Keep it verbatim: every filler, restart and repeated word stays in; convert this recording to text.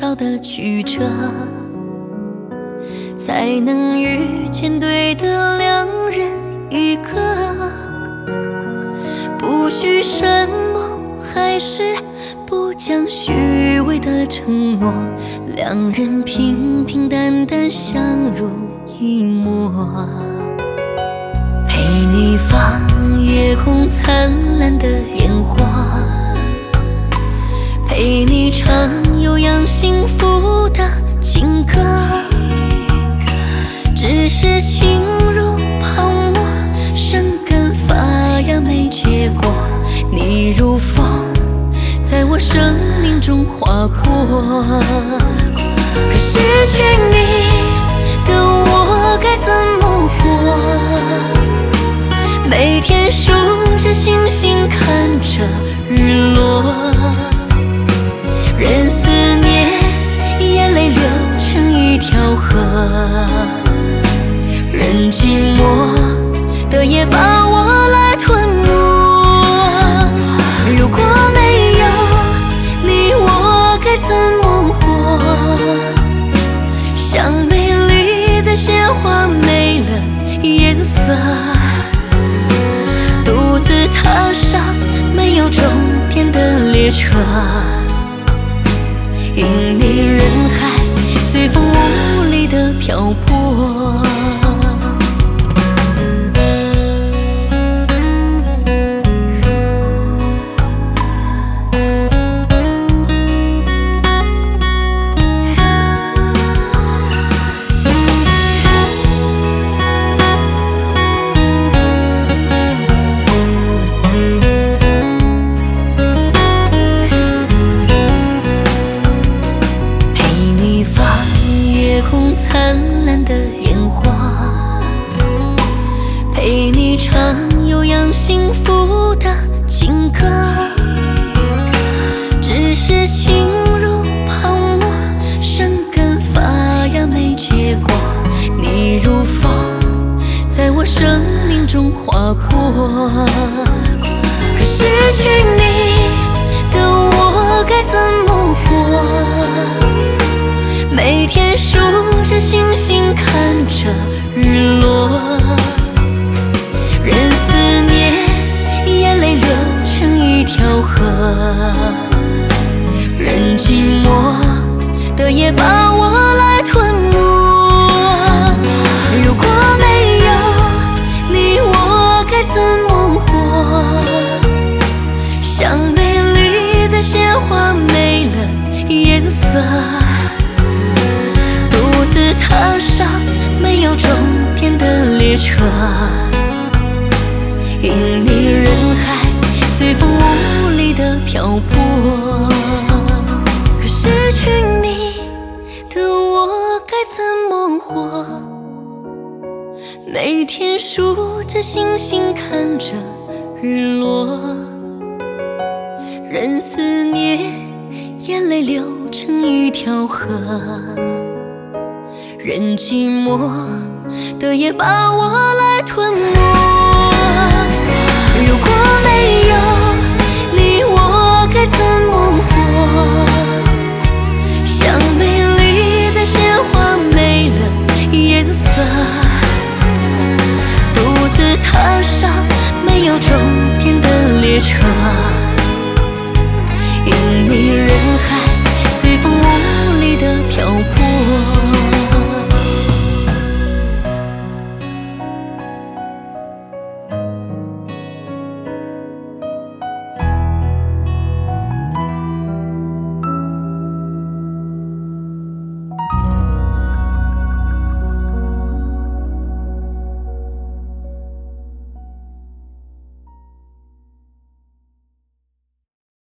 少的曲折，才能遇见对的两人一个。不许什么，还是不讲虚伪的承诺，两人平平淡淡相濡以沫。陪你放夜空灿烂的烟花，陪你唱悠扬幸福的情歌。只是情如泡沫，生根发芽没结果。你如风，在我生命中划过。可失去你的我该怎么活？每天数着星星，看着日落。任思念眼泪流成一条河，任寂寞的夜把我来吞没。如果没有你，我该怎么活？像美丽的鲜花没了颜色，独自踏上没有终点的列车。因你人海随风无力的漂泊。灿烂的烟花，陪你唱悠扬幸福的情歌。只是情如泡沫，生根发芽没结果。你如风，在我生命中划过。可失去你的我该怎么活？每天数着星星，看着日落。任思念眼泪流成一条河，任寂寞的夜把我来吞没。如果没有你，我该怎么活？像美丽的鲜花没了颜色，踏上没有终点的列车。因你人海随风无力的漂泊。可失去你的我该怎么活？每天数着星星，看着日落。任思念眼泪流成一条河，任寂寞的夜把我来吞没。如果没有你，我该怎